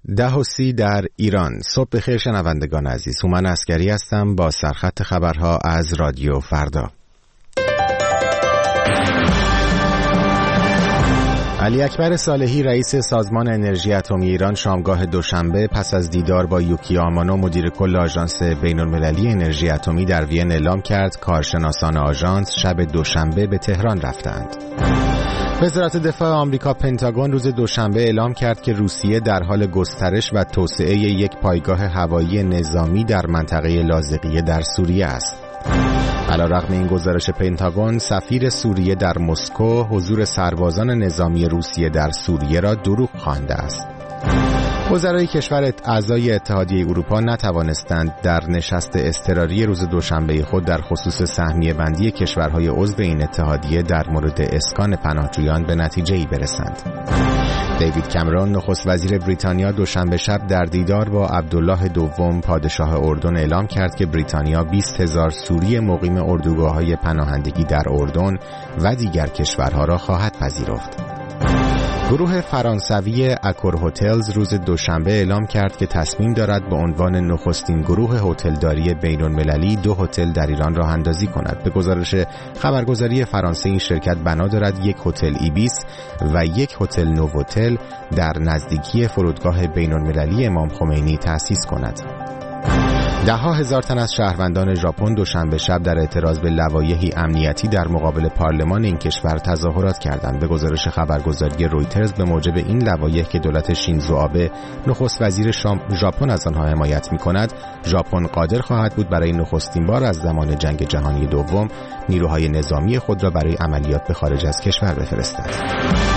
10:30 در ایران. صبح بخیر شنوندگان عزیز. هومن عسگری هستم با سرخط خبرها از رادیو فردا. علی اکبر صالحی رئیس سازمان انرژی اتمی ایران شامگاه دوشنبه پس از دیدار با یوکی آمانو مدیر کل آژانس بین‌المللی انرژی اتمی در وین اعلام کرد کارشناسان آژانس شب دوشنبه به تهران رفتند. وزارت دفاع آمریکا پنتاگون روز دوشنبه اعلام کرد که روسیه در حال گسترش و توسعه یک پایگاه هوایی نظامی در منطقه لاذقیه در سوریه است. علیرغم این گزارش پنتاگون، سفیر سوریه در مسکو حضور سربازان نظامی روسیه در سوریه را دروغ خوانده است. وزرای کشور اعضای اتحادیه اروپا نتوانستند در نشست اضطراری روز دوشنبه خود در خصوص سهمیه بندی کشورهای عضو این اتحادیه در مورد اسکان پناهجویان به نتیجه‌ای برسند. دیوید کامرون نخست وزیر بریتانیا دوشنبه شب در دیدار با عبدالله دوم پادشاه اردن اعلام کرد که بریتانیا 20,000 سوری مقیم اردوگاه‌های پناهندگی در اردن و دیگر کشورها را خواهد پذیرفت. گروه فرانسوی اکور هتلز روز دوشنبه اعلام کرد که تصمیم دارد به عنوان نخستین گروه هتلداری بین‌المللی 2 هتل در ایران راه اندازی کند. به گزارش خبرگزاری فرانسه این شرکت بنا دارد 1 هتل ایبیس و 1 هتل نووتل در نزدیکی فرودگاه بین‌المللی امام خمینی تأسیس کند. 10,000 تن از شهروندان ژاپن دوشنبه شب در اعتراض به لوایحی امنیتی در مقابل پارلمان این کشور تظاهرات کردند. به گزارش خبرگزاری رویترز به موجب این لوایح که دولت شینزو آبه نخست وزیر ژاپن از آنها حمایت می‌کند، ژاپن قادر خواهد بود برای نخستین بار از زمان جنگ جهانی دوم نیروهای نظامی خود را برای عملیات به خارج از کشور بفرستد.